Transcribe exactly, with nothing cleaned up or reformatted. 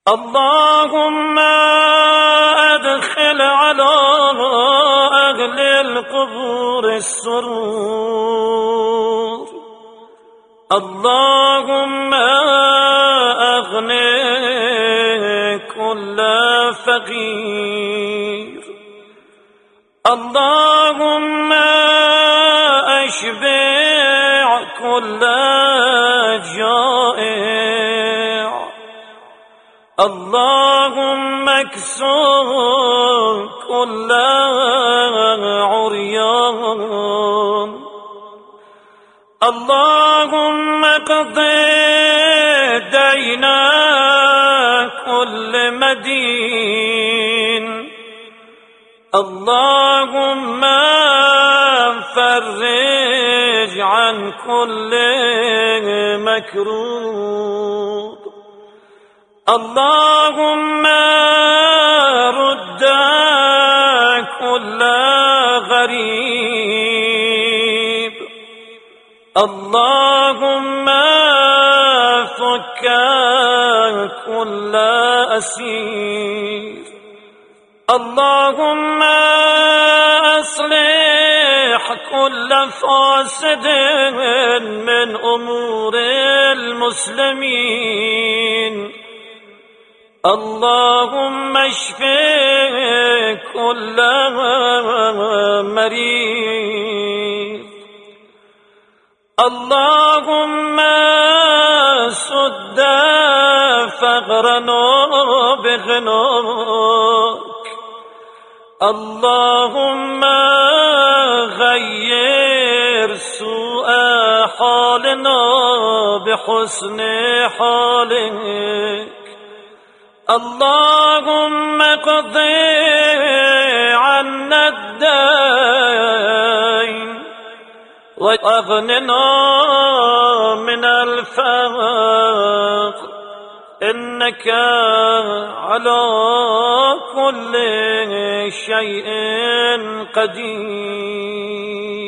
اللهم أدخل على أهل القبور السرور. اللهم أغني كل فقير. اللهم أشبع كل جائع. اللهم اكسو كل عريان. اللهم اقض دين كل مدين. اللهم فرج عن كل مكروب. اللهم رد كل غريب. اللهم فك كل أسير. اللهم أصلح كل فاسد من أمور المسلمين. اللهم اشف كل مريض. اللهم سد فقرنا بغناك. اللهم غير سوء حالنا بحسن حالك. اللهم اقض عنا الدين واغننا من الفقر، إنك على كل شيء قدير.